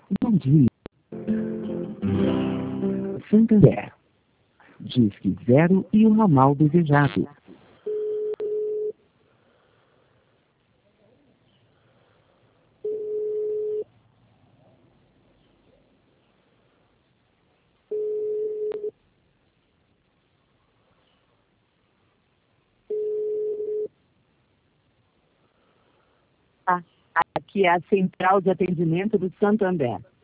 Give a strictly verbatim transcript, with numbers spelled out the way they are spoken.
Bom dia. Santander. Disque zero e o ramal desejado. Aqui é a central de atendimento do Santander.